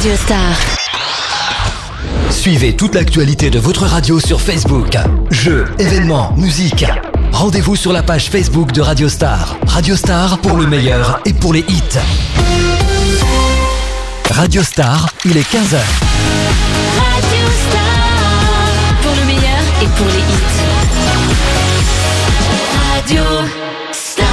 Radio Star. Suivez toute l'actualité de votre radio sur Facebook. Jeux, événements, musique. Rendez-vous sur la page Facebook de Radio Star. Radio Star pour le meilleur et pour les hits. Radio Star, il est 15h. Radio Star pour le meilleur et pour les hits. Radio Star.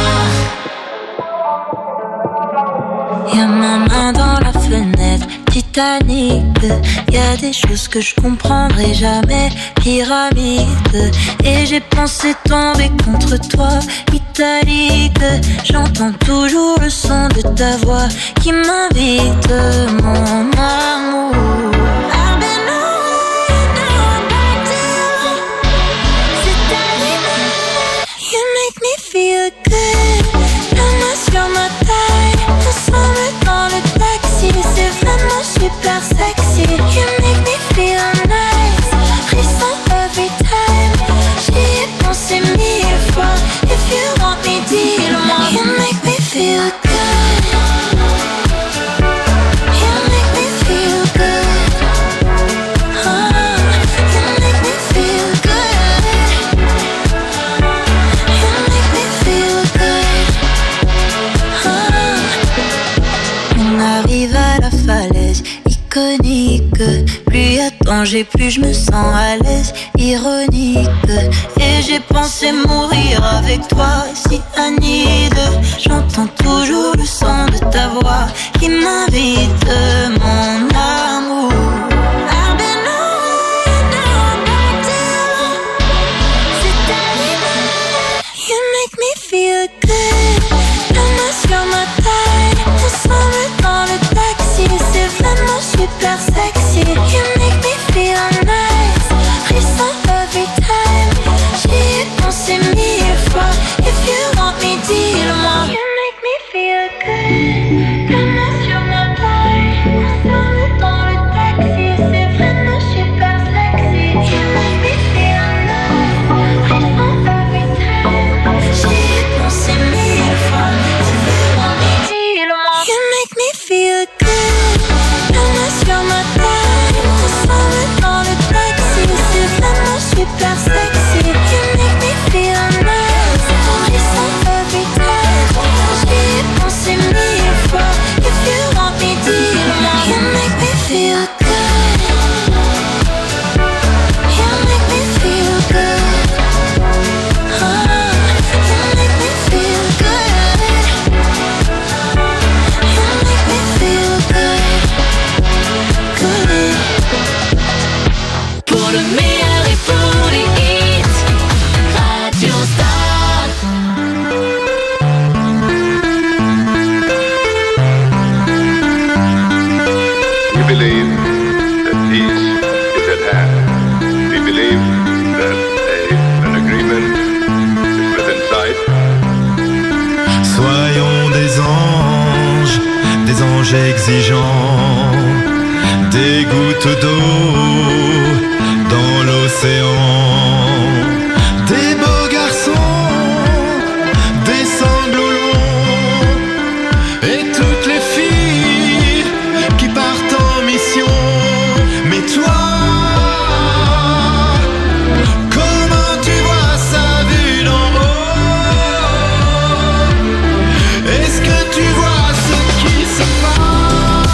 Y'a ma main dans la fenêtre, Titanic. Y'a des choses que je comprendrai jamais, pyramide. Et j'ai pensé tomber contre toi, italique. J'entends toujours le son de ta voix qui m'invite, mon amour. You make me feel good. La main sur ma taille, ensemble dans le taxi. C'est vraiment super sexy. You make me feel nice. Frisson every time. J'y ai pensé 1000 fois. If you want me, dis-le-moi. You make me feel good. You make me feel good. You make me feel good. You make me feel good. On arrive à la falaise iconique. Plus y a danger, plus je me sens à l'aise. Ironique. Et j'ai pensé mourir avec toi, si Anide. J'entends toujours le son de ta voix qui m'invite, mon amour. I've been on and back down. C'est ta limite. You make me feel good. La main sur ma taille, ensemble dans le taxi. C'est vraiment super sexy. You make me feel nice. Frisson every time. J'y ai pensé 1000 fois. If you want me, dis-le-moi. You make me feel good. La main sur ma taille, ensemble dans le taxi. C'est vraiment super sexy. You make me feel nice. Frisson every time. J'y ai pensé 1000 fois. If you want me, dis-le-moi. You make me feel good. La main sur ma taille, ensemble dans le taxi. C'est vraiment super sexy. You make me feel nice. Frisson every time. J'y ai pensé 1000 fois. If you want me, dis-le-moi. You make me feel good. You make me feel good. You make me feel good. You make me feel good. Good. Pour le meilleur et pour les hits. Radio Star. We believe that peace is at hand. We believe that an agreement is within sight. Soyons des anges exigeants, des gouttes d'eau dans l'océan, des beaux garçons, des sanglots longs, et toutes les filles qui partent en mission. Mais toi, comment tu vois ça vu d'en haut? Est-ce que tu vois ce qui se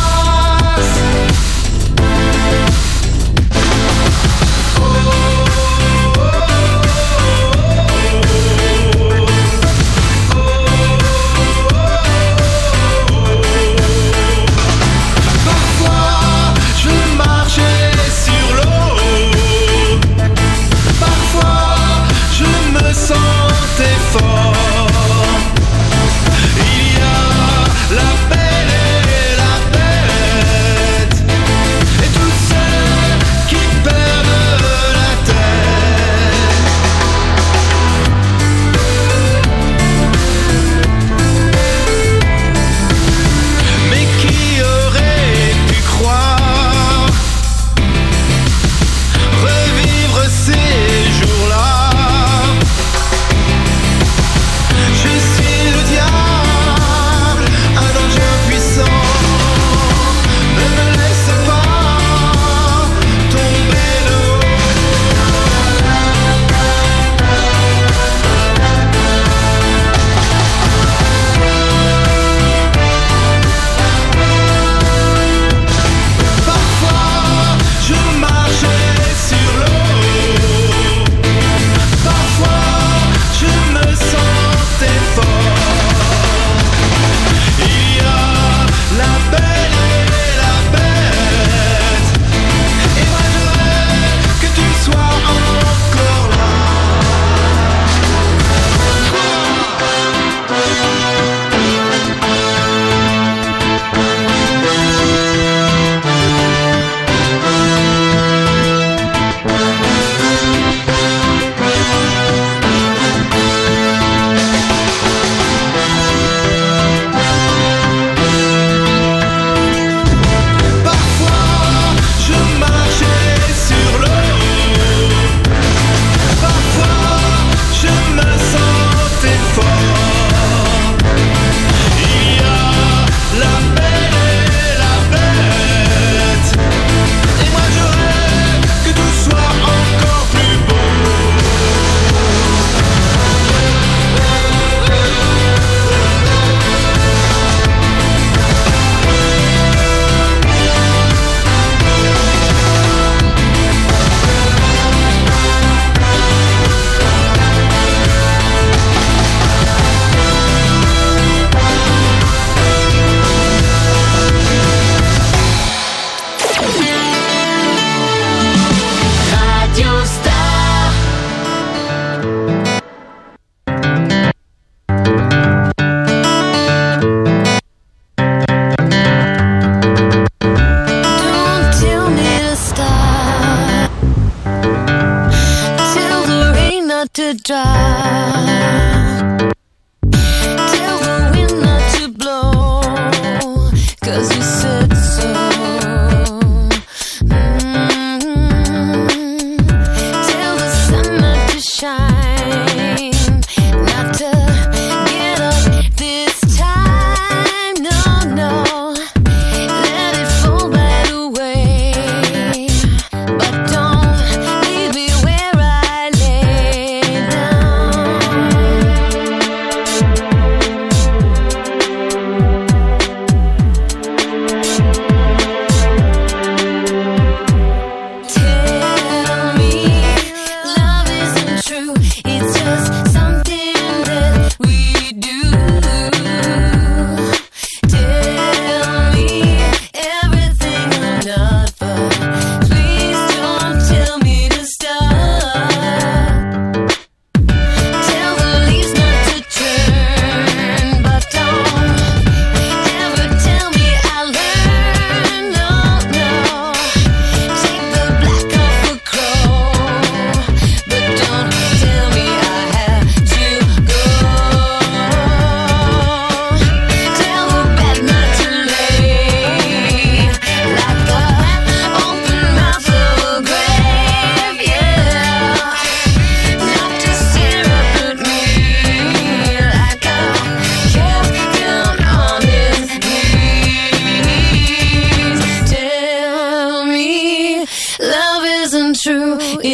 passe? Oh.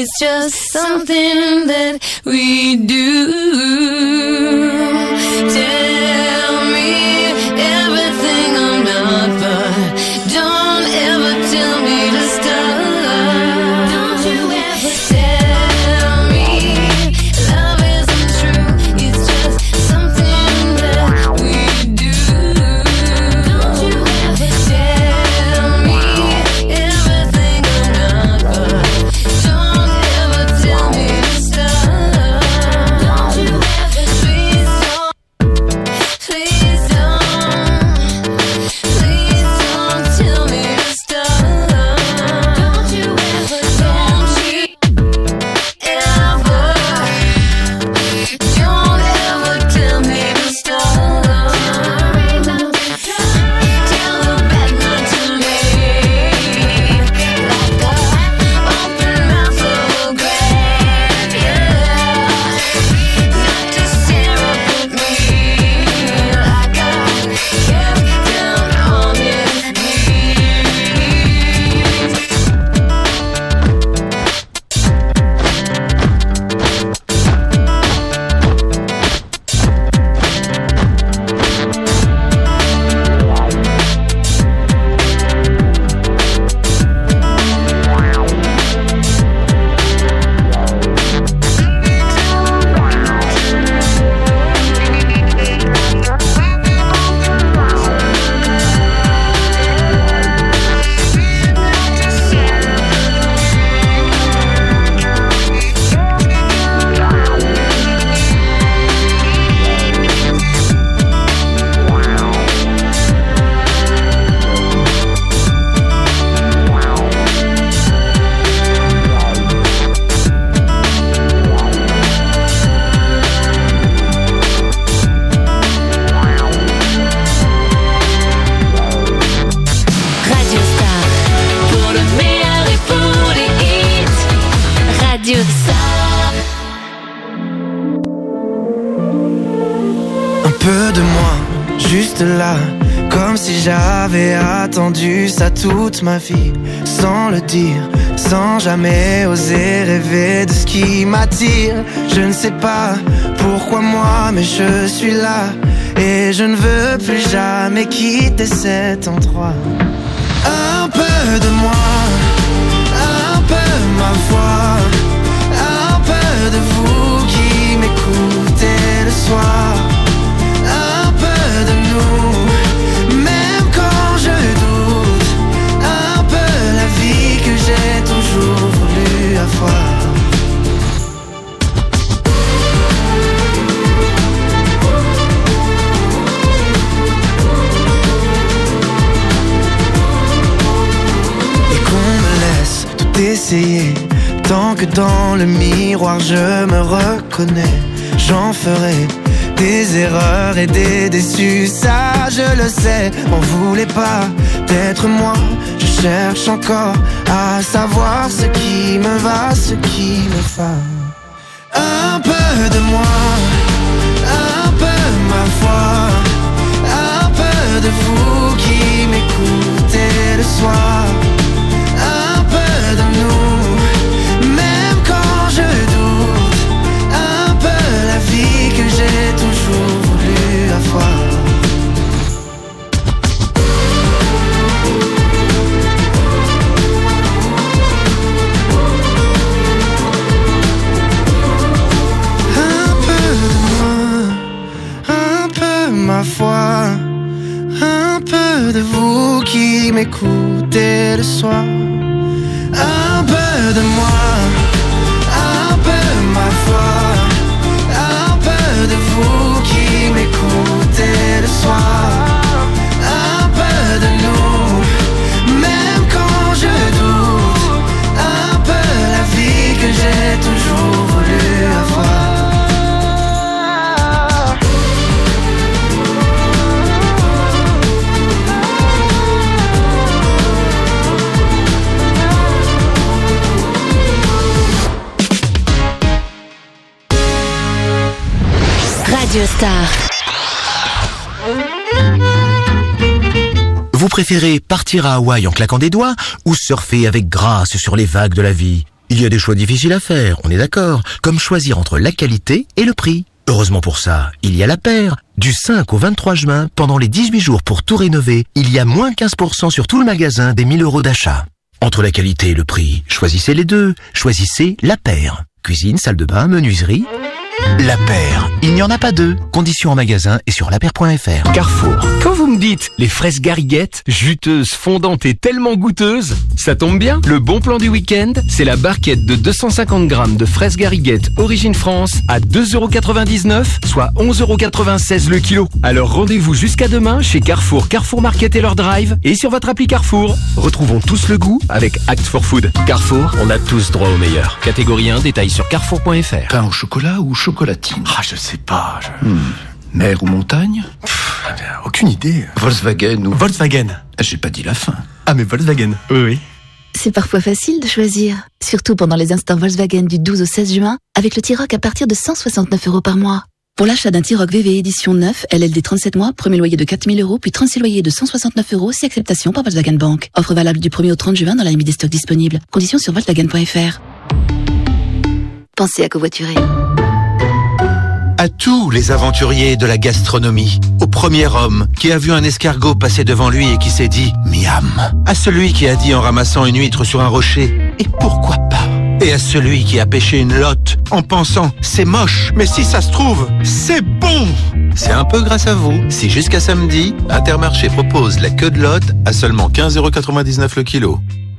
It's just something that we do. Tell me everything I'm not, but don't ever tell me to stop. Don't you ever tell me love isn't true. It's just something that we do. Don't you ever tell me everything I'm not, but don't ever tell me to stop. Don't you ever, please don't, please don't, please don't tell me to stop. Don't you ever, don't you ever, don't ever tell me to stop. Tell the bad not to me, like a open mouth of a grave, yeah. Not to stare up at me, like I kept down on his knees. Radio Star, pour le meilleur et pour les hits. Radio Star. Un peu de moi, juste là, comme si j'avais attendu ça toute ma vie, sans le dire, sans jamais oser rêver de ce qui m'attire. Je ne sais pas pourquoi moi, mais je suis là, et je ne veux plus jamais quitter cet endroit. Un peu de moi, un peu ma voix, un peu de vous qui m'écoutez le soir, un peu de nous, même quand je doute, un peu la vie que j'ai toujours voulu avoir. Essayer, tant que dans le miroir je me reconnais, j'en ferai des erreurs et des déçus, ça je le sais. M'en voulez pas d'être moi, je cherche encore à savoir ce qui me va, ce qui me va. Un peu de moi, un peu ma foi, un peu de vous qui m'écoutez le soir, un peu de nous, même quand je doute, un peu la vie que j'ai toujours voulu avoir. Un peu de moi, un peu ma foi, un peu de vous qui m'écoutez le soir. Un peu de moi, un peu ma foi, un peu de vous qui m'écoutez le soir, un peu de nous, même quand je doute, un peu la vie que j'ai toujours voulu avoir. Radio Star. Vous préférez partir à Hawaï en claquant des doigts ou surfer avec grâce sur les vagues de la vie? Il y a des choix difficiles à faire, on est d'accord, comme choisir entre la qualité et le prix. Heureusement pour ça, il y a La Paire. Du 5 au 23 juin, pendant les 18 jours pour tout rénover, il y a moins 15% sur tout le magasin des 1000 € d'achat. Entre la qualité et le prix, choisissez les deux. Choisissez La Paire. Cuisine, salle de bain, menuiserie. La Paire, il n'y en a pas deux. Conditions en magasin et sur lapaire.fr. Carrefour. Quand vous me dites les fraises Gariguette, juteuses, fondantes et tellement goûteuses, ça tombe bien. Le bon plan du week-end, c'est la barquette de 250 grammes de fraises Gariguette origine France à 2,99 €, soit 11,96 € le kilo. Alors rendez-vous jusqu'à demain chez Carrefour, Carrefour Market et leur drive et sur votre appli Carrefour. Retrouvons tous le goût avec Act for Food. Carrefour, on a tous droit au meilleur. Catégorie 1, détail sur carrefour.fr. Pain au chocolat ou chocolatine? Ah, je sais pas. Mer ou montagne? Aucune idée. Volkswagen ou... Volkswagen. J'ai pas dit la fin. Ah, mais Volkswagen. Oui. C'est parfois facile de choisir, surtout pendant les instants Volkswagen du 12 au 16 juin, avec le T-Roc à partir de 169 € par mois. Pour l'achat d'un T-Roc VV édition 9, LLD 37 mois, premier loyer de 4 000 €, puis 36 loyers de 169 €, si acceptation par Volkswagen Bank. Offre valable du 1er au 30 juin dans la limite des stocks disponibles. Conditions sur Volkswagen.fr. Pensez à covoiturer. À tous les aventuriers de la gastronomie, au premier homme qui a vu un escargot passer devant lui et qui s'est dit « miam », à celui qui a dit en ramassant une huître sur un rocher « et pourquoi pas ?» et à celui qui a pêché une lotte en pensant « c'est moche, mais si ça se trouve, c'est bon !» C'est un peu grâce à vous si jusqu'à samedi, Intermarché propose la queue de lotte à seulement 15,99 € le kilo.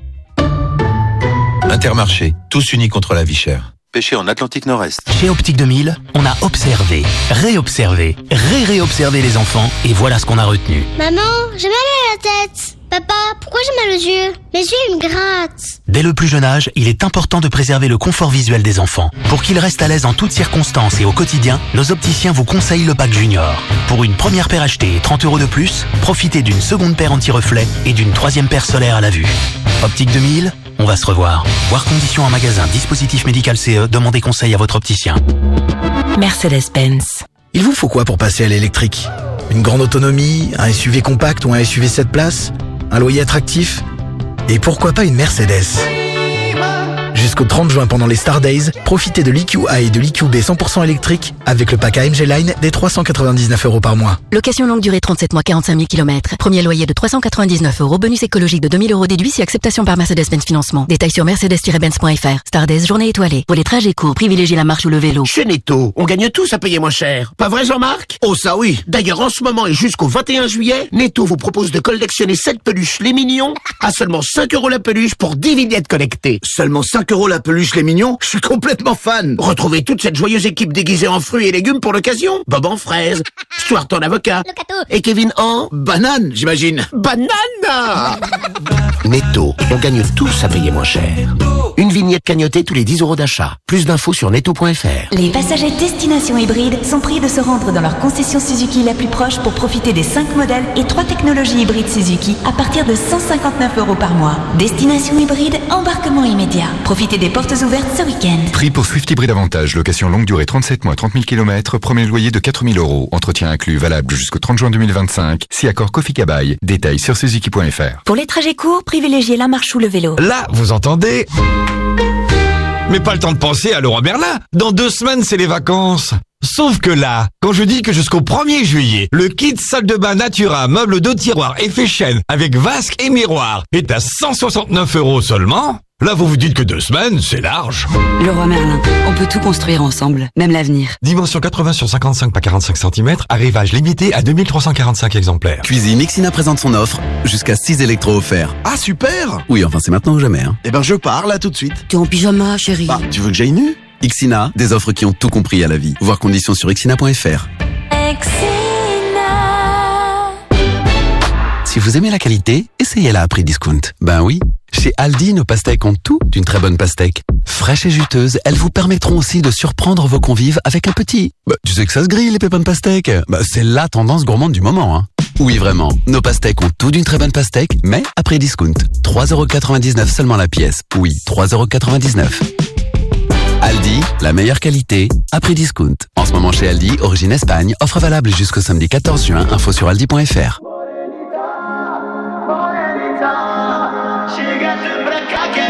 Intermarché, tous unis contre la vie chère. Pêché en Atlantique Nord-Est. Chez Optique 2000, on a observé, réobservé, réobservé les enfants et voilà ce qu'on a retenu. Maman, j'ai mal à la tête. Papa, pourquoi j'ai mal aux yeux? Mes yeux, ils me grattent. Dès le plus jeune âge, il est important de préserver le confort visuel des enfants. Pour qu'ils restent à l'aise en toutes circonstances et au quotidien, nos opticiens vous conseillent le pack Junior. Pour une première paire achetée et 30 € de plus, profitez d'une seconde paire anti-reflet et d'une troisième paire solaire à la vue. Optique 2000, on va se revoir. Voir conditions en magasin, dispositif médical CE, demandez conseil à votre opticien. Mercedes-Benz. Il vous faut quoi pour passer à l'électrique? Une grande autonomie, un SUV compact ou un SUV 7 places? Un loyer attractif? Et pourquoi pas une Mercedes? Jusqu'au 30 juin pendant les Star Days, profitez de l'EQA et de l'EQB 100% électrique avec le pack AMG Line des 399 € par mois. Location longue durée 37 mois 45 000 km. Premier loyer de 399 €. Bonus écologique de 2000 € déduit si acceptation par Mercedes-Benz Financement. Détails sur mercedes-benz.fr. Star Days, journée étoilée. Pour les trajets courts, privilégiez la marche ou le vélo. Chez Netto, on gagne tous à payer moins cher. Pas vrai Jean-Marc? Oh ça oui. D'ailleurs en ce moment et jusqu'au 21 juillet, Netto vous propose de collectionner 7 peluches les mignons à seulement 5 € la peluche pour 10 vignettes connectées. Seulement 5 € la peluche les mignons? Je suis complètement fan. Retrouvez toute cette joyeuse équipe déguisée en fruits et légumes pour l'occasion. Bob en fraise, Stuart en avocat et Kevin en... banane, j'imagine. Banane. Netto, on gagne tous à payer moins cher. Une vignette cagnotée tous les 10 € d'achat. Plus d'infos sur netto.fr. Les passagers destination hybride sont priés de se rendre dans leur concession Suzuki la plus proche pour profiter des 5 modèles et 3 technologies hybrides Suzuki à partir de 159 € par mois. Destination hybride, embarquement immédiat. Profitez des portes ouvertes ce week-end. Prix pour Swift Hybrid Avantage. Location longue durée 37 mois, 30 000 km. Premier loyer de 4 000 €. Entretien inclus, valable jusqu'au 30 juin 2025. Si accord Kofi Kabai. Détails sur Suzuki.fr. Pour les trajets courts, privilégiez la marche ou le vélo. Là, vous entendez? Mais pas le temps de penser à Leroy Merlin. Dans 2 semaines, c'est les vacances. Sauf que là, quand je dis que jusqu'au 1er juillet, le kit salle de bain Natura, meuble de tiroir effet chêne avec vasque et miroir est à 169 € seulement, là vous vous dites que 2 semaines, c'est large. Leroy Merlin, on peut tout construire ensemble, même l'avenir. Dimension 80 sur 55 par 45 cm, arrivage limité à 2345 exemplaires. Cuisine Ixina présente son offre, jusqu'à 6 électros offerts. Ah super! Oui, enfin c'est maintenant ou jamais. Hein. Eh ben je pars là tout de suite. T'es en pyjama, chérie. Bah, tu veux que j'aille nu? Ixina, des offres qui ont tout compris à la vie. Voir conditions sur ixina.fr. Si vous aimez la qualité, essayez-la à prix discount. Ben oui, chez Aldi, nos pastèques ont tout d'une très bonne pastèque. Fraîches et juteuses, elles vous permettront aussi de surprendre vos convives avec un petit... Bah, tu sais que ça se grille les pépins de pastèque. Bah, c'est la tendance gourmande du moment, hein. Oui, vraiment. Nos pastèques ont tout d'une très bonne pastèque, mais à prix discount. 3,99 € seulement la pièce. Oui, 3,99 €. Aldi, la meilleure qualité, à prix discount. En ce moment chez Aldi, origine Espagne, offre valable jusqu'au samedi 14 juin, info sur aldi.fr. Chega de pra cá, quero ver.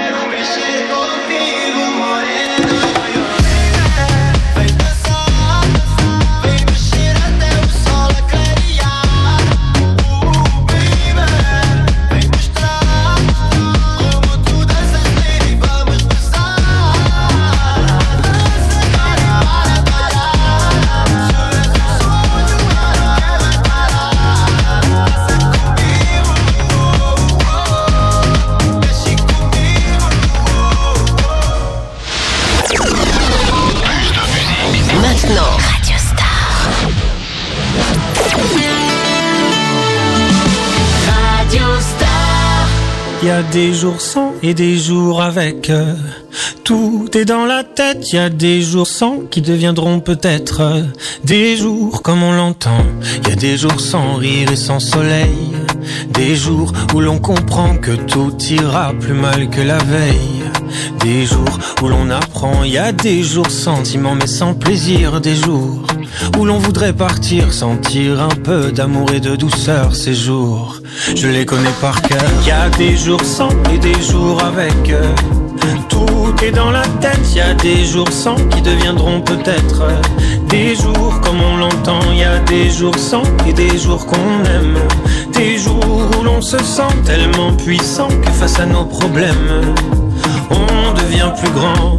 Il y a des jours sans et des jours avec. Tout est dans la tête. Il y a des jours sans qui deviendront peut-être des jours comme on l'entend. Il y a des jours sans rire et sans soleil. Des jours où l'on comprend que tout ira plus mal que la veille. Des jours où l'on apprend. Il y a des jours sentiments mais sans plaisir. Des jours où l'on voudrait partir, sentir un peu d'amour et de douceur. Ces jours, je les connais par cœur. Il y a des jours sans et des jours avec. Tout est dans la tête. Il y a des jours sans qui deviendront peut-être des jours comme on l'entend. Il y a des jours sans et des jours qu'on aime. Des jours où l'on se sent tellement puissant que face à nos problèmes on devient plus grand.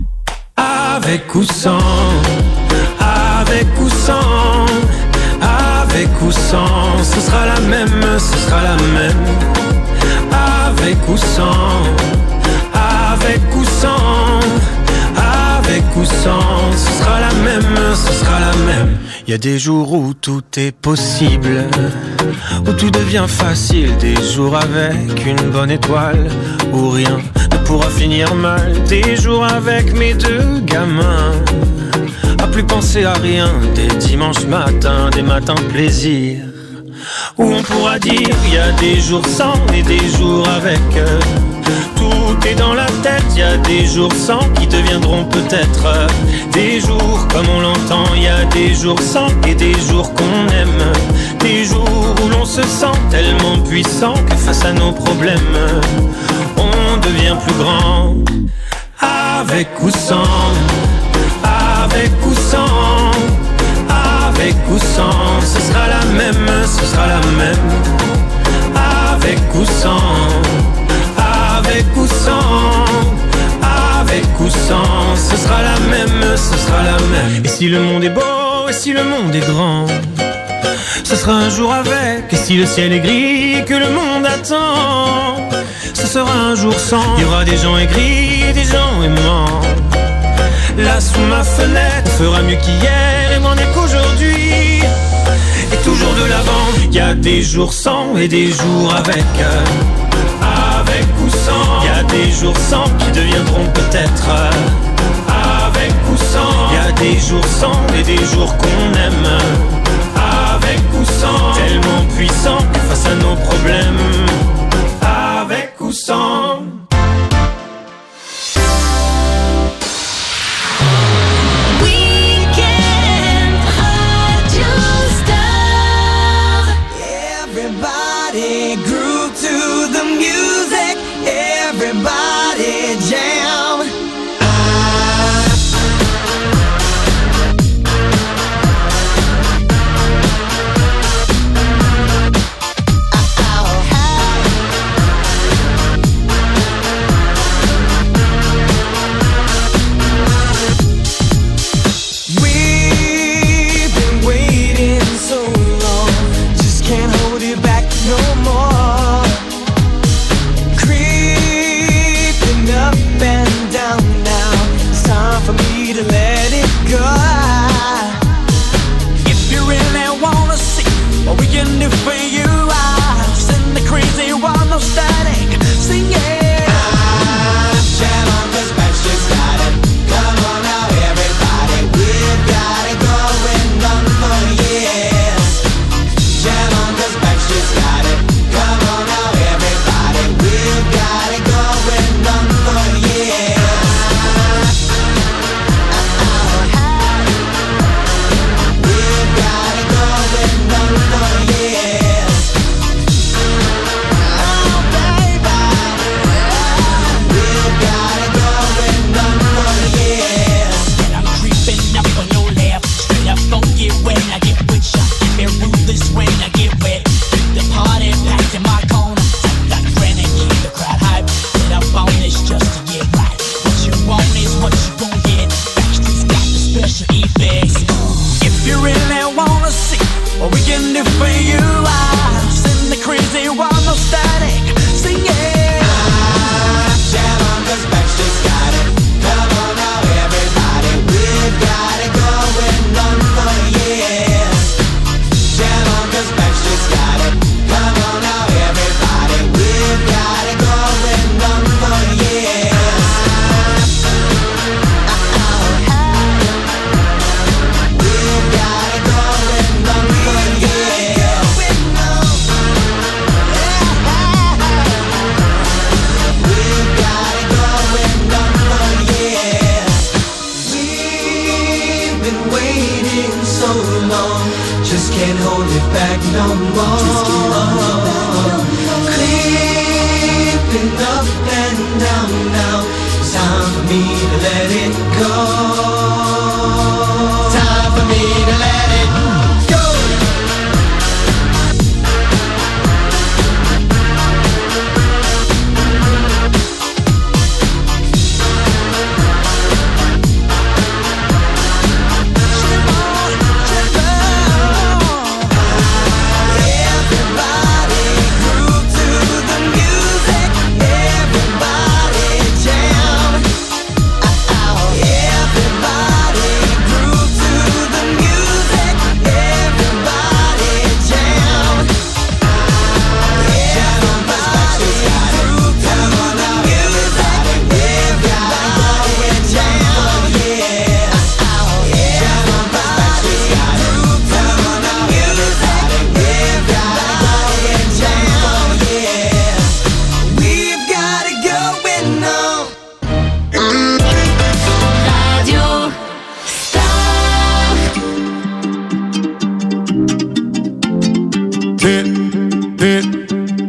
Avec ou sans, avec ou sans, avec ou sans, ce sera la même, ce sera la même. Avec ou sans, avec ou sans, avec ou sans, ce sera la même, ce sera la même. Il y a des jours où tout est possible, où tout devient facile. Des jours avec une bonne étoile, où rien ne pourra finir mal. Des jours avec mes deux gamins, à plus penser à rien. Des dimanches matins, des matins plaisir, où on pourra dire il y a des jours sans et des jours avec. Tout est dans la tête. Il y a des jours sans qui deviendront peut-être des jours comme on l'entend. Il y a des jours sans et des jours qu'on aime. Des jours où l'on se sent tellement puissant que face à nos problèmes on devient plus grand. Avec ou sans, avec ou sans, avec ou sans, ce sera la même, ce sera la même. Avec ou sans, avec ou sans, avec ou sans, ce sera la même, ce sera la même. Et si le monde est beau, et si le monde est grand, ce sera un jour avec. Et si le ciel est gris et que le monde attend, ce sera un jour sans. Il y aura des gens aigris et des gens aimants. Là sous ma fenêtre, on fera mieux qu'hier et moins qu'aujourd'hui. Et toujours de l'avant. Il y a des jours sans et des jours avec. Avec ou sans, il y a des jours sans qui deviendront peut-être avec ou sans. Il y a des jours sans et des jours qu'on aime. Avec ou sans, tellement puissant que face à nos problèmes. Avec ou sans. Everybody groove to the music. Everybody jam. We've been waiting so long, just can't hold it back no more. Creeping up and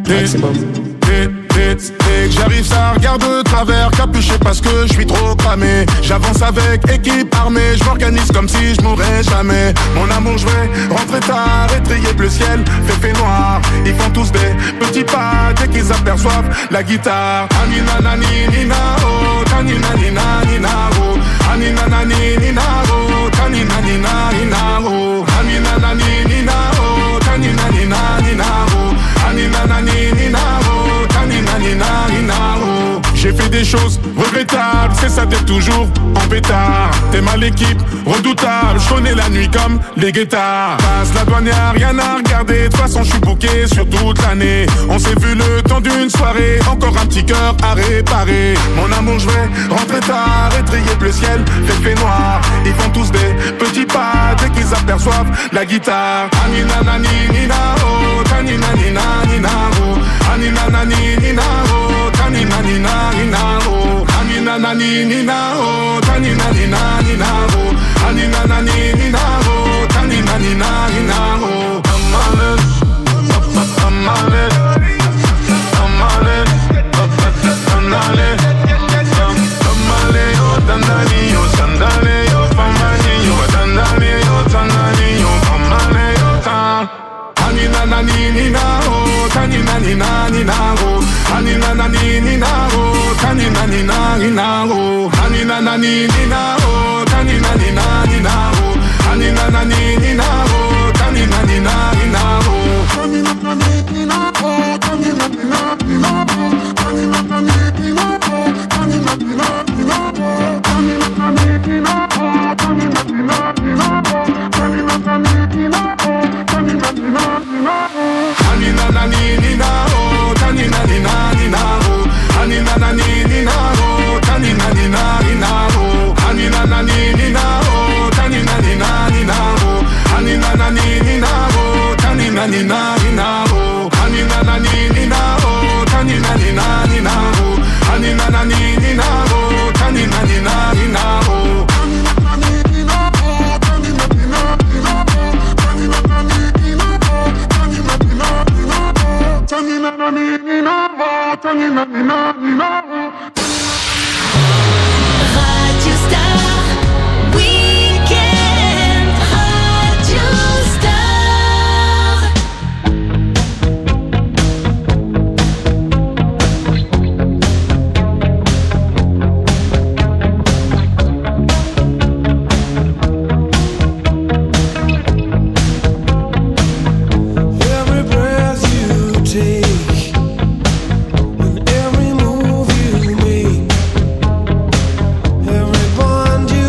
Dès que j'arrive ça regarde de travers, capuché parce que je suis trop cramé. J'avance avec équipe armée, je m'organise comme si je mourrais jamais. Mon amour je vais rentrer tard, étrier bleu ciel, fait noir. Ils font tous des petits pas dès qu'ils aperçoivent la guitare. Anina nani nina oh, tanina nina nina oh. Anina nani nina oh, tanina nina nina oh. Anina nani nina oh, tanina nina nina oh. Anina nani nina oh, tanina nina nina oh. J'ai fait des choses regrettables, c'est ça d'être toujours en pétard. T'es mal l'équipe, redoutable, je connais la nuit comme les guettards. Passe la douane, y'a rien à regarder, de toute façon je suis booké sur toute l'année. On s'est vu le temps d'une soirée, encore un petit cœur à réparer. Mon amour je vais rentrer tard, étrier bleu ciel, fait noir. Ils font tous des petits pas dès qu'ils aperçoivent la guitare. Anina nani nina oh, tanina nina nina oh. Anina nani nina oh, tanina nina nina oh. Anina nani nina oh, tanina nina nina oh. Anina nani nina oh, tanina nina nina oh. Anina nani nina oh, tanina nina nina oh. Anina nani nina oh, tanina nina nina oh. Anina nani nina oh, tanina nina nina oh. Anina nani nina oh, tanina nina nina oh. Anina nani nina oh, tanina nina nina oh. Anina nani nina oh, tanina nina nina oh. Anina nani nina oh, tanina nina nina oh. Anina nani nina oh, tanina nina nina oh. Anina nani nina oh, tanina nina nina oh. Anina nani nina oh, tanina nina nina oh. Anina nani nina oh, tanina nina nina oh. Anina nani nina oh, tanina nina nina oh. Anina nani nina oh, tanina nina nina oh. Anina nani nina oh, tanina nina nina oh. Radio Star Weekend, Radio Star. Every breath you take, and every move you make, every bond you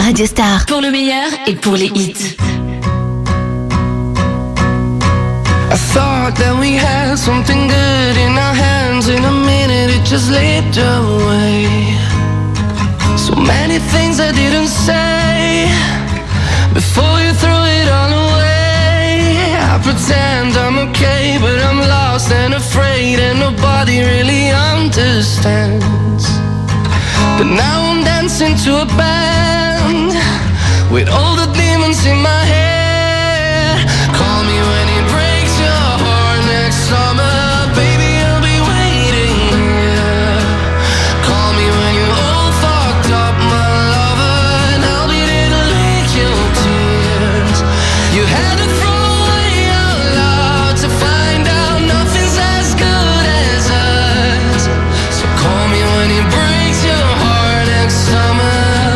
Radio Star. Pour le meilleur et pour les hits. I thought that we had something good in our hands. In a minute it just slipped away. So many things I didn't say before you threw it all away. I pretend I'm okay, but I'm lost and afraid, and nobody really understands. But now I'm dancing to a band with all the demons in my head. Call me when it breaks your heart next summer, baby, I'll be waiting here. Call me when you're all fucked up, my lover, and I'll be there to lick your tears. You had to throw away your love to find out nothing's as good as us. So call me when it breaks your heart next summer.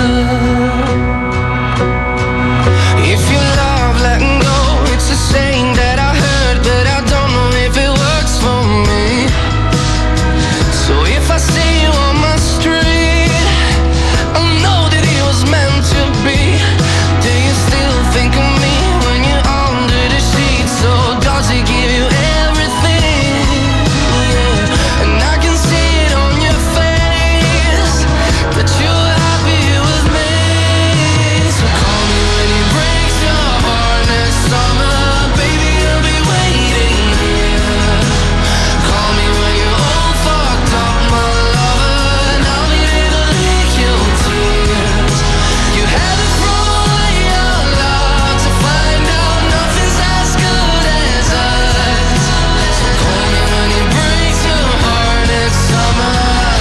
If you love letting go, it's a saying that I heard, but I don't know if it works for me. So if I see you on my street, I'll know that it was meant to be. Do you still think of me when you're under the sheets? So does it give you everything? Yeah. And I can see it on your face that you're happy with me. So call me when it breaks your heart next summer, baby, I'll be waiting here. Call me when you're all fucked up, my lover, and I'll be there to lick your tears. You had to throw away your love to find out nothing's as good as us. So call me when it breaks your heart next summer.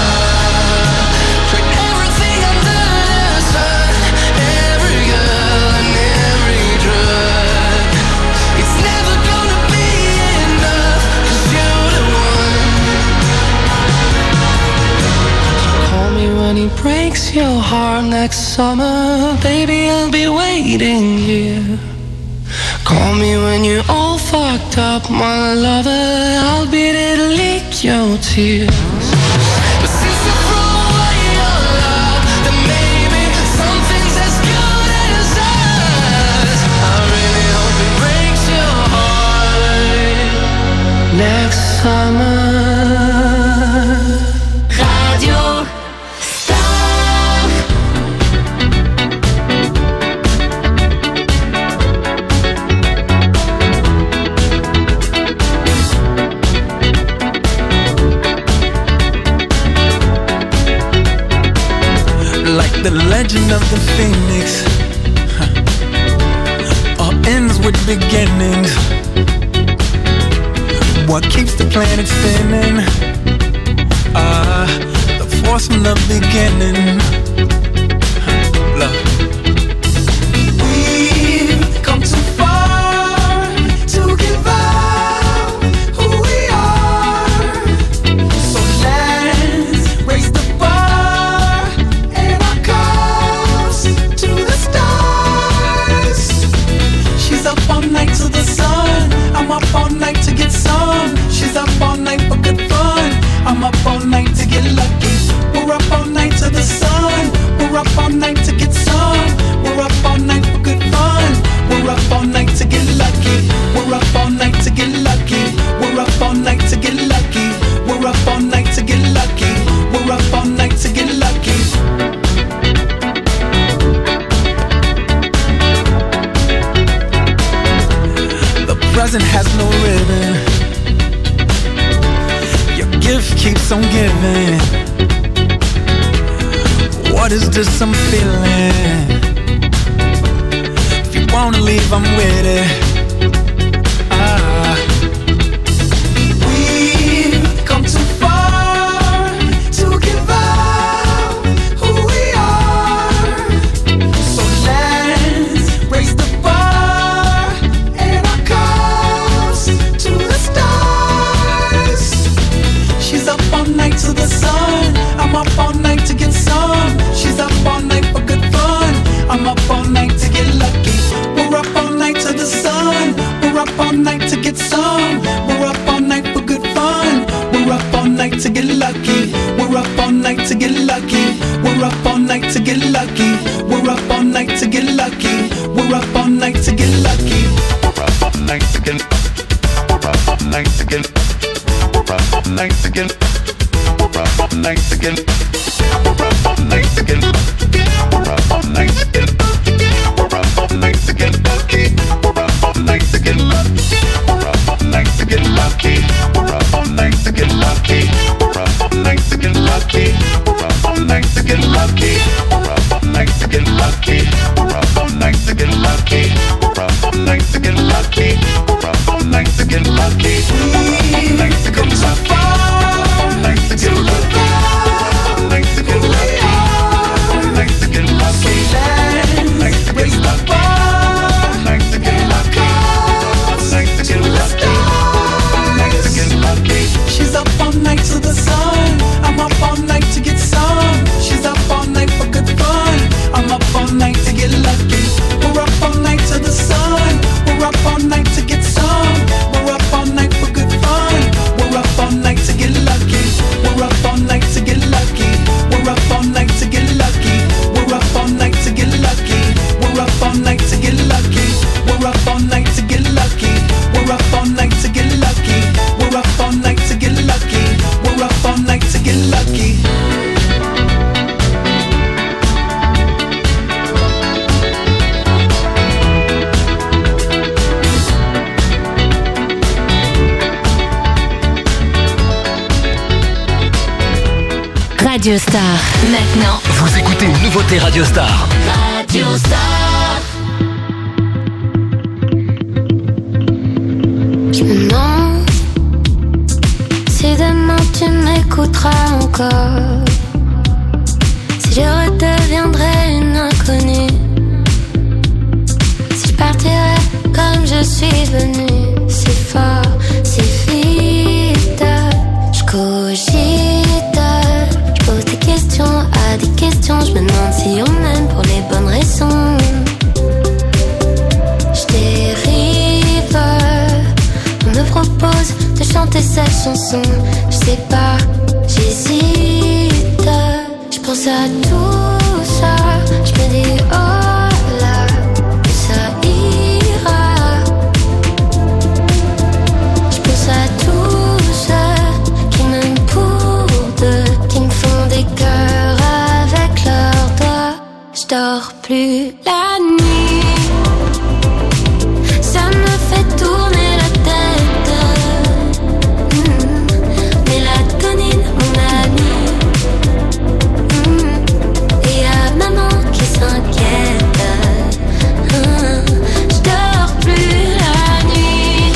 Tried everything under the sun, every girl and every drug. It's never gonna be enough, 'cause you're the one. So call me when it breaks your heart next summer, baby, I'll be waiting here. Call me when you're all fucked up, my lover, I'll be there to lick your tears. But since you threw away your love, then maybe something's as good as us. I really hope it breaks your heart next summer. Radio Star. Like the legend of the phoenix, all ends with beginnings. What keeps the planet spinning? The force from the beginning. Love. We've come too far to give up who we are. So let's raise the bar and our cups to the stars. She's up all night to the sun, I'm up all night to get some. She's up all night for good fun, I'm up all night to get lucky. We're up all night to the sun, we're up all night to get some. We're up all night for good fun, we're up all night to get lucky. We're up all night to get lucky. We're up all night to get lucky. We're up all night to get lucky. We're up all night to get lucky. The present has no ribbon, your gift keeps on giving. What is this I'm feeling? If you wanna leave, I'm with it. We've come too far to give up who we are. So let's raise the bar and our cups to the stars. She's up all night to the sun, I'm up all night to get some. She's up all night for good fun, I'm up all night to get lucky. We're up all night to the sun, we're up all night to get some. We're up all night for good fun, we're up all night to get lucky. We're up all night to get lucky. We're up all night to get lucky. We're up all night night to get lucky. We're up all night to get lucky. We're up all night to get. We're up all night to get. We're up all night to get. We're up all night to get. We're up all night to get. We're up all night to get. We're up all night to get lucky. We're up all night to get lucky. We're up all night to get lucky. We're up all night to get lucky. We're up all night to get lucky. We're up all night to get lucky. We're up all night to get lucky. We're up all night to get lucky. We're up all night to get lucky. We're up all night to get lucky. We've come so far. Night to get lucky. Night to get lucky. Night to get lucky. Night to get lucky. Night to get lucky. Night to get lucky. Night to get lucky. She's up all night to the sun. I'm up all night to get some. She's up all night for good fun. I'm up all night to get lucky. We're up all night to the sun. We're up all night to get some. We're up all night for good fun. We're up all night to get lucky. We're up all night to get lucky. We're up all night to get lucky. We're up all night to get lucky. We're up all night to get lucky. We're up all night to get lucky. We're up all night to get lucky. We're up all night to get lucky. We're up all night to get lucky. Radio Star. Maintenant, Vous écoutez une nouveauté Radio Star. Radio Star. Je me demande si demain tu m'écouteras encore, si je redeviendrai une inconnue, si je partirai comme je suis venue, si fort, si vite. Je cogite, je pose des questions à des questions, je me demande si on m'aime pour les bonnes raisons. Je dérive, on me propose de chanter cette chanson. Je sais pas, j'hésite. Je pense à tout ça. Je me dis oh là, ça ira. Je pense à tous ceux qui m'aiment pour deux, qui me font des cœurs avec leurs doigts. Je dors plus la nuit. Ça me fait tourner la tête. Mélatonine, mon ami. Et y'a maman qui s'inquiète. Je dors plus la nuit.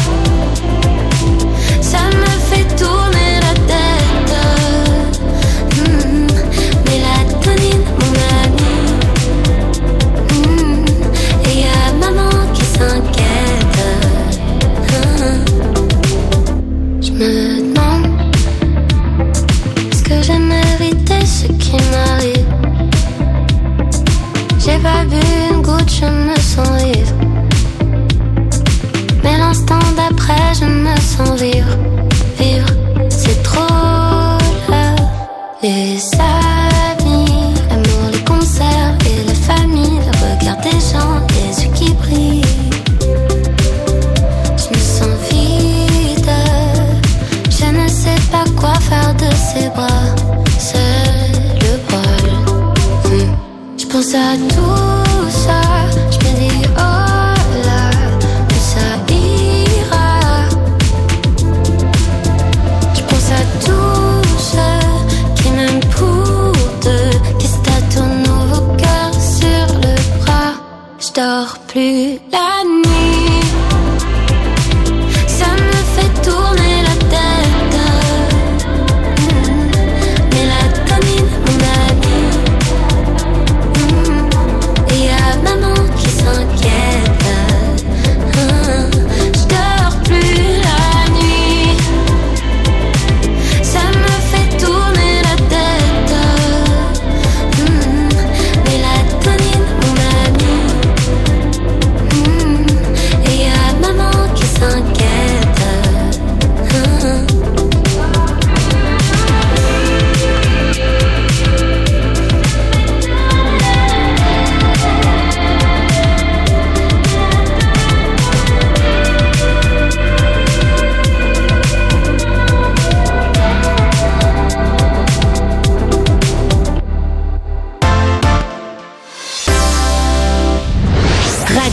Ça me fait tourner la tête. Mélatonine, mon ami. Et y'a maman qui s'inquiète. Je me demande, est-ce que j'ai mérité ce qui m'arrive? J'ai pas bu une goutte, je me sens vivre. Mais l'instant d'après, je me sens vivre. Vivre, c'est trop là. Les amis, l'amour, les concerts et la famille, le regard des gens, les yeux qui brillent. Je me sens vide. Je ne sais pas quoi faire de ses bras. C'est le bol. Je pense à tout ça. Je me dis oh là, ça ira. Je pense à tous ceux qui m'aiment pour deux, qui se tatouent nouveau cœur sur le bras. Je dors plus la nuit. Ça me fait tourner la tête. Mélatonine, mon ami. Et y'a maman qui s'inquiète. Je dors plus la nuit. Ça me fait tourner la tête. Mélatonine, mon ami.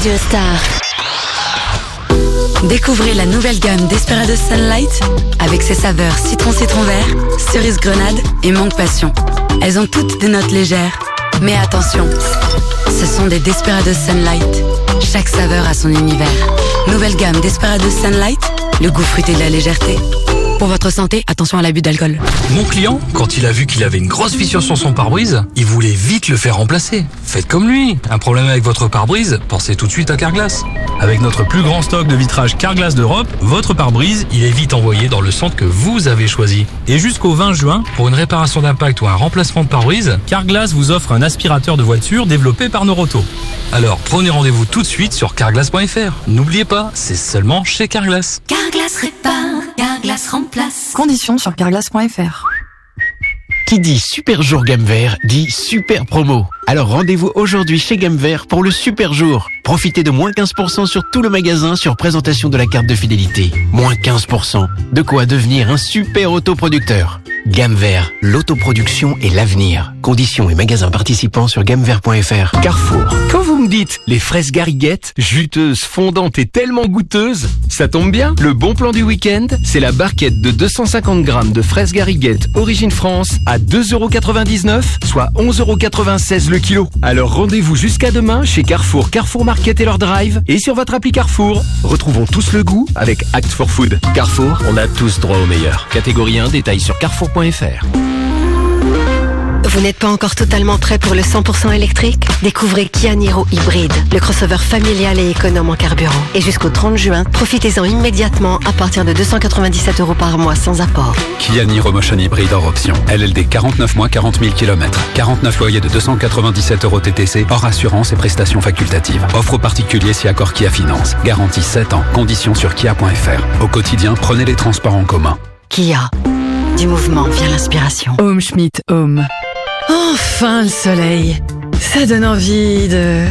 Radio Star. Découvrez la nouvelle gamme Desperados Sunlight avec ses saveurs citron vert, cerise grenade et mangue passion. Elles ont toutes des notes légères, mais attention, ce sont des Desperados Sunlight. Chaque saveur a son univers. Nouvelle gamme Desperados Sunlight, le goût fruité de la légèreté. Pour votre santé, attention à l'abus d'alcool. Mon client, quand il a vu qu'il avait une grosse fissure sur son pare-brise, il voulait vite le faire remplacer. Faites comme lui. Un problème avec votre pare-brise, pensez tout de suite à Carglass. Avec notre plus grand stock de vitrage Carglass d'Europe, votre pare-brise, il est vite envoyé dans le centre que vous avez choisi. Et jusqu'au 20 juin, pour une réparation d'impact ou un remplacement de pare-brise, Carglass vous offre un aspirateur de voiture développé par Noroto. Alors prenez rendez-vous tout de suite sur carglass.fr. N'oubliez pas, c'est seulement chez Carglass. Carglass répare, Carglass remplace. Conditions sur carglass.fr. Qui dit super jour gamme vert dit super promo. Alors rendez-vous aujourd'hui chez Gamme Vert pour le super jour. Profitez de moins 15% sur tout le magasin sur présentation de la carte de fidélité. Moins 15%. De quoi devenir un super autoproducteur. Gamme Vert, l'autoproduction et l'avenir. Conditions et magasins participants sur gammevert.fr. Carrefour. Quand vous me dites les fraises gariguettes, juteuses, fondantes et tellement goûteuses, ça tombe bien. Le bon plan du week-end, c'est la barquette de 250 grammes de fraises gariguettes Origine France à 2,99 €, soit 11,96 € le kilo. Alors rendez-vous jusqu'à demain chez Carrefour, Carrefour Market et leur drive et sur votre appli Carrefour. Retrouvons tous le goût avec Act for Food. Carrefour, on a tous droit au meilleur. Catégorie 1, détail sur carrefour.fr. Vous n'êtes pas encore totalement prêt pour le 100% électrique? Découvrez Kia Niro Hybride, le crossover familial et économe en carburant. Et jusqu'au 30 juin, profitez-en immédiatement à partir de 297 € par mois sans apport. Kia Niro Motion Hybride hors option. LLD 49 mois, 40 000 km. 49 loyers de 297 € TTC, hors assurance et prestations facultatives. Offre aux particuliers si accord Kia Finance. Garantie 7 ans. Conditions sur kia.fr. Au quotidien, prenez les transports en commun. Kia. Du mouvement vient l'inspiration. Home Schmidt Home. Enfin le soleil. Ça donne envie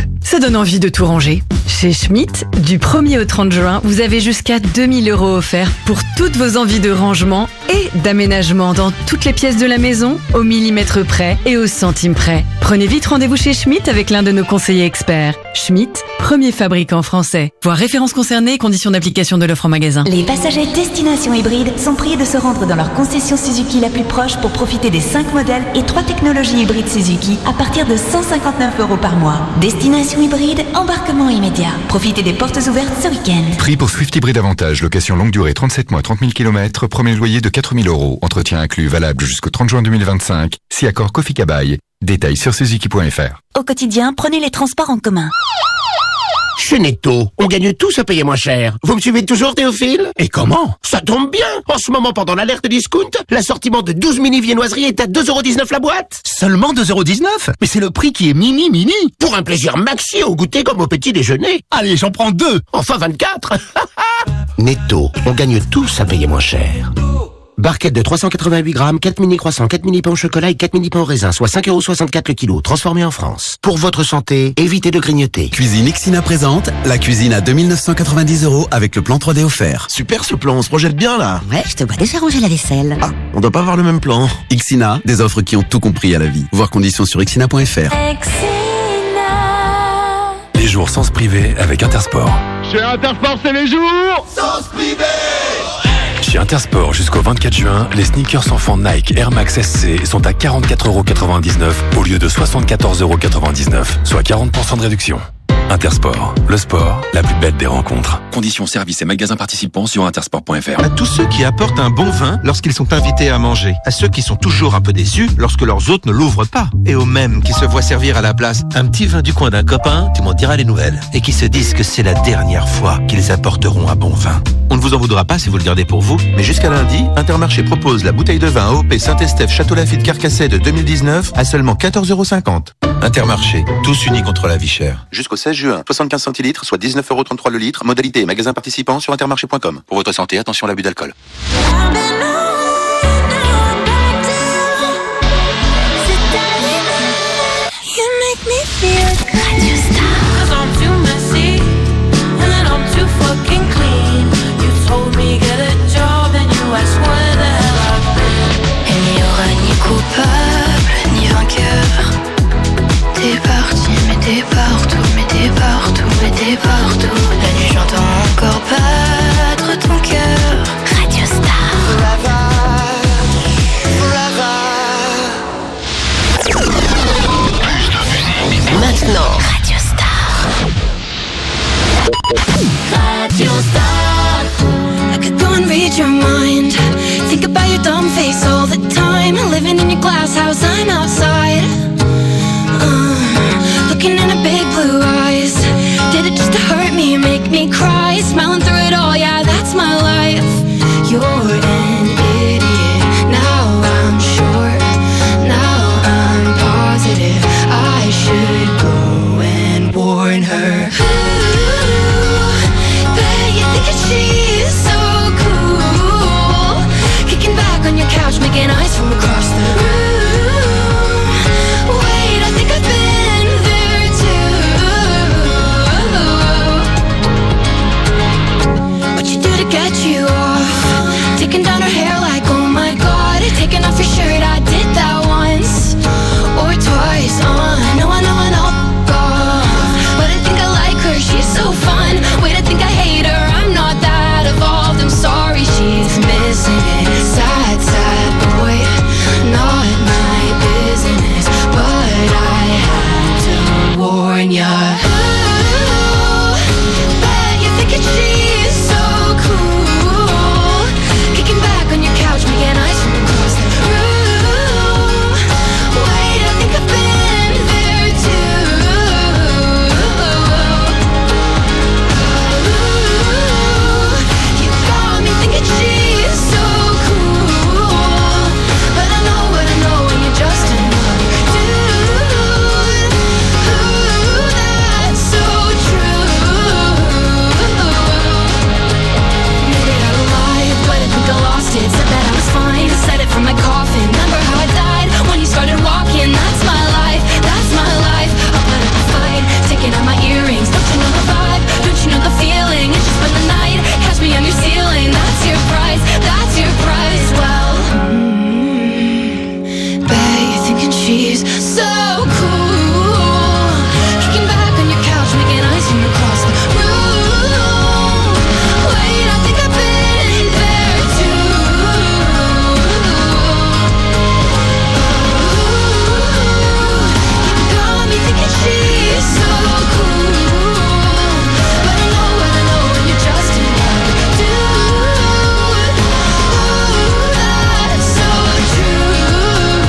de tout ranger. Chez Schmidt, du 1er au 30 juin, vous avez jusqu'à 2 000 € offerts pour toutes vos envies de rangement et d'aménagement dans toutes les pièces de la maison, au millimètre près et au centime près. Prenez vite rendez-vous chez Schmidt avec l'un de nos conseillers experts. Schmidt, premier fabricant français. Voir références concernées et conditions d'application de l'offre en magasin. Les passagers Destination Hybride sont priés de se rendre dans leur concession Suzuki la plus proche pour profiter des 5 modèles et 3 technologies hybrides Suzuki à partir de 159 € par mois. Destination Hybride, embarquement immédiat. Profitez des portes ouvertes ce week-end. Prix pour Swift Hybride Avantage, location longue durée 37 mois, 30 000 km, premier loyer de 4 000 €, entretien inclus valable jusqu'au 30 juin 2025, si accord Kofi Kabaï. Détails sur suzuki.fr. Au quotidien, prenez les transports en commun. Chez Netto, on gagne tous à payer moins cher. Vous me suivez toujours, Théophile? Et comment? Ça tombe bien. En ce moment, pendant l'alerte discount, l'assortiment de 12 mini viennoiseries est à 2,19 € la boîte. Seulement 2,19 €? Mais c'est le prix qui est mini. Pour un plaisir maxi au goûter comme au petit déjeuner. Allez, j'en prends 2. Enfin 24. Netto, on gagne tous à payer moins cher. Barquette de 388 grammes, 4 mini croissants, 4 mini pains au chocolat et 4 mini pains au raisin, soit 5,64 € le kilo, transformé en France. Pour votre santé, évitez de grignoter. Cuisine Ixina présente la cuisine à 2 990 € avec le plan 3D offert. Super ce plan, on se projette bien là. Ouais, je te vois déjà ranger la vaisselle. Ah, on doit pas avoir le même plan. Ixina, des offres qui ont tout compris à la vie. Voir conditions sur ixina.fr. Les jours sens privé avec Intersport. Chez Intersport, c'est les jours Sens privé. Chez Intersport, jusqu'au 24 juin, les sneakers enfants Nike Air Max SC sont à 44,99 € au lieu de 74,99 €, soit 40% de réduction. Intersport, le sport, la plus belle des rencontres. Conditions, services et magasins participants sur intersport.fr. À tous ceux qui apportent un bon vin lorsqu'ils sont invités à manger. À ceux qui sont toujours un peu déçus lorsque leurs hôtes ne l'ouvrent pas. Et aux mêmes qui se voient servir à la place un petit vin du coin d'un copain, tu m'en diras les nouvelles. Et qui se disent que c'est la dernière fois qu'ils apporteront un bon vin. On ne vous en voudra pas si vous le gardez pour vous, mais jusqu'à lundi, Intermarché propose la bouteille de vin AOP Saint-Estèphe Château Lafite Carcassonne de 2019 à seulement 14,50 €. Intermarché, tous unis contre la vie chère. Jusqu'au 16 juin, 75 centilitres, soit 19,33 € le litre. Modalité et magasins participants sur intermarché.com. Pour votre santé, attention à l'abus d'alcool. T'es parti, mais t'es partout, mais t'es partout, mais t'es t'es partout. La nuit j'entends encore battre ton cœur. Radio Star. Maintenant, Radio Star. Radio Star. I could go and read your mind. Think about your dumb face all the time. Living in your glass house, I'm outside. Looking in her big blue eyes. Did it just to hurt me, make me cry? Smiling through it all, yeah, that's my life. You're an idiot. Now I'm sure. Now I'm positive. I should go and warn her. Ooh, bet you think that she's so cool. Kicking back on your couch, making eyes from across the room. Wait, I think I've been there too. What you do to get you off? Taking down her hair like, oh my god. Taking off your shirt, I did that once or twice. I know, but I think I like her, she's so fun. Wait, I think I hate her, I'm not that evolved. I'm sorry, she's missing it. Sad, sad boy, not my business, but I had to warn ya. Ooh, bet you think that she's so cool. Kicking back on your couch, making eyes from across the room. Wait, I think I've been there too. You got me thinking she's so cool, but I know when you're just another dude. Ooh, that's so true. Made it out alive, but I think I lost it. Said that I was fine, said it from my coffin. Remember how I died when you started walking? That's my life, that's my life. I'll put up a fight, taking out my earrings. Don't you know the vibe? Don't you know the feeling? It's just spend the night, catch me on your ceiling. That's your price, that's your price. Well, bet you're thinking she's so cool. Kicking back on your couch, making eyes from across the room. Wait, I think I've been there too. You got me thinking she's so cool, but I know when you're just another dude. Ooh, that's so true.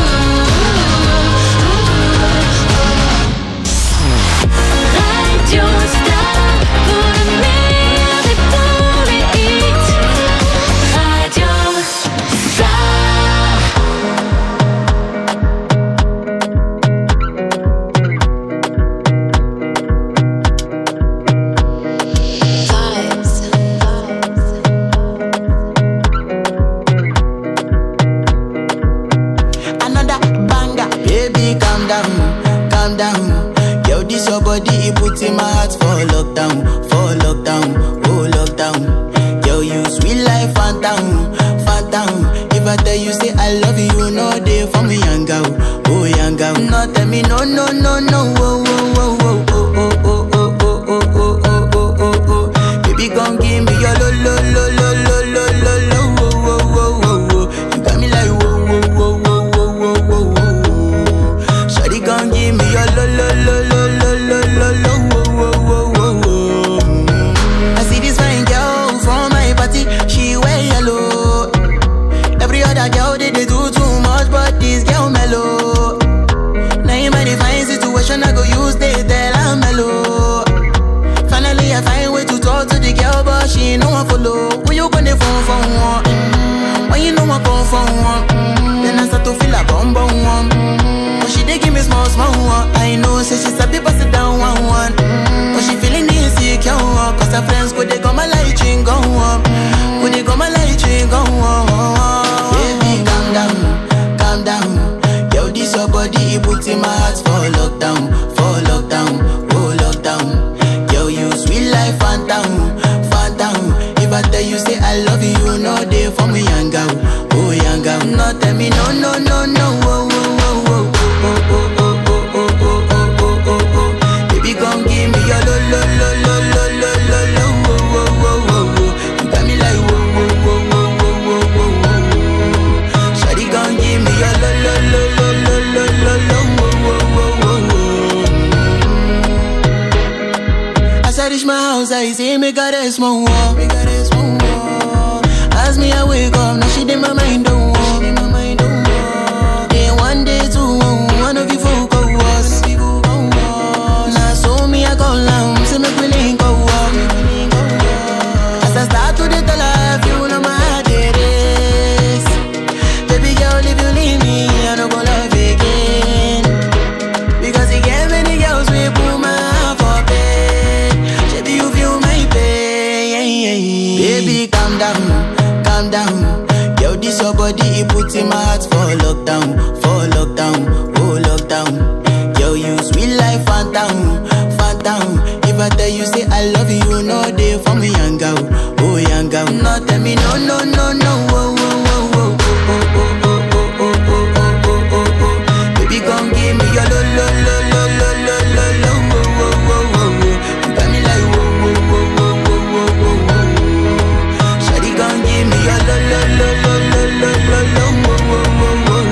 Radio Star, pour le meilleur et pour les hits. Radio Star. Another banger. Baby, calm down, calm down. Yo, this your body, it puts in my heart for lockdown, oh lockdown. Yo, you sweet life, phantom, phantom. If I tell you, say I love you, you know they for me, young girl, oh young girl. No, tell me, no, no, no, no, oh, oh, oh, oh, oh, oh, oh, oh, oh, oh, oh, oh, oh, oh, oh. Baby, come give me your lo, lo, lo, lo, lo, lo, lo, lo, oh, oh, oh, oh, oh. You got me like, whoa, whoa, whoa, whoa, whoa, whoa, whoa, whoa. Shawty, come give me your lo, lo, lo, lo, lo, lo, lo, lo, oh, oh, oh, oh, oh. I see this fine girl from my party, she wear yellow. Every other girl they do too much, but this girl mellow. Now in my divine situation, I go use they tell I'm mellow. Finally I find way to talk to the girl, but she ain't no one follow. When you gonna phone for one? When you know I come for one? Then I start to feel a bum bum one. But she dey give me small small one. I know, say she's a bit pass it down one one. But she feeling insecure, cause her friends go they go my light ring go on. Go they go my light ring go on. Baby, calm down, calm down. Yo, this your body, it puts in my heart for lockdown, oh lockdown. Yo, you sweet life, phantom, phantom. If I tell you, say I love you, you know they for me, young girl, oh young girl. No, tell me, no, no, no, no, oh, oh, oh, oh, oh, oh, oh, oh, oh, oh, oh, oh, oh. Baby, come give me your lo, lo, lo, lo, lo. outside, say make her rest more. As me I wake up, now she did my mind don't walk. Day one, day two, one of you folk go us. Now so me I call now, say make we link go walk. As I start to the life, you know my heart it is. Baby girl, if you leave me, I don't go love again. Because you get many girls we put my heart for bed. Baby, you feel my pain. Baby, calm down. Calm down, yo, this your body, it puts in my heart for lockdown, oh lockdown. Yo, you sweet life, phantom, phantom. If I tell you say I love you, no day for me, young girl, oh young girl. No tell me no, no, no, no, oh, oh, oh, oh, oh, oh, oh, oh, oh, oh, oh, oh, oh. Baby, come give me your lo, lo, lo, lo, lo, lo, lo, lo, oh, oh, oh, oh, oh. You got me like oh, oh, oh, oh, oh, oh, oh, oh. Shawty, come give me your lo, lo, lo, lo, lo, lo, lo, lo, oh, oh, oh, oh, oh.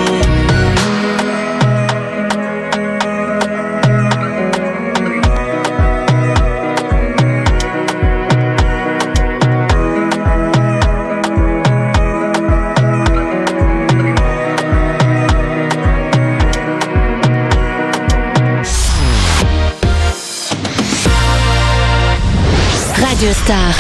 Radio Star.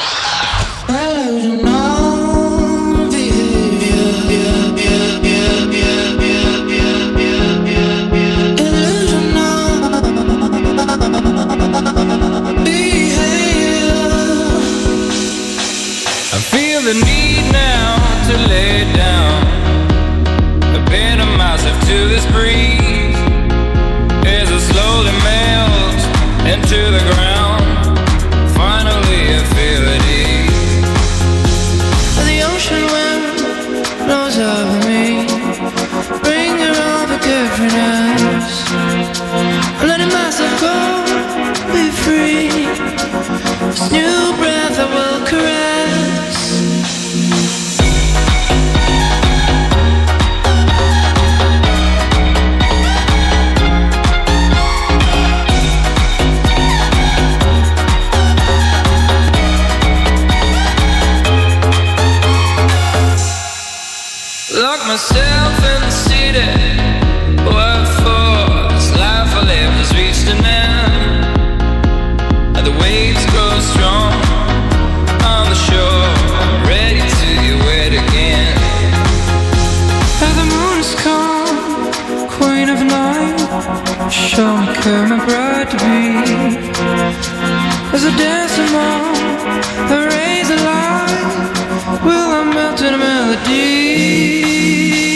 I feel the need now to lay down, abandon myself to this breeze as I slowly melt into the ground. Finally I feel at ease. The ocean wind blows over me, bringing all the forgiveness, letting myself go, be free. This new breath I will caress. Lock myself in the city. What for? This life I live has reached an end. And the waves grow strong on the shore, ready to get wet again. And the moon is calm, queen of night. Show me care, my bride to be. As I dance among the rays of light, will I melt in a melody?